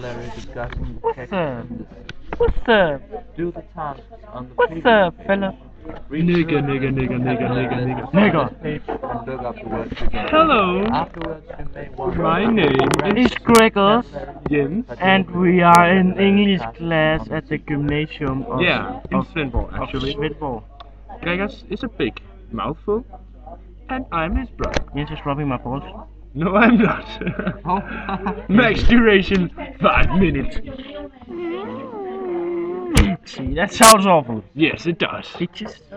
vocabulary discussing the What's text up? in the What's up? do the tasks on the What's previous up, fella? Nigga. and look up the words together. Hello, Afterwards, you may want my name is It's Gregors, Jens. and we are in English class at the gymnasium of, Yeah, in of, Svendborg of actually. Svendborg. Gregors is a big mouthful, and I'm his brother. Jens is rubbing my balls. No, I'm not. Max duration 5 minutes. See, that sounds awful. Yes, it does. Bitches.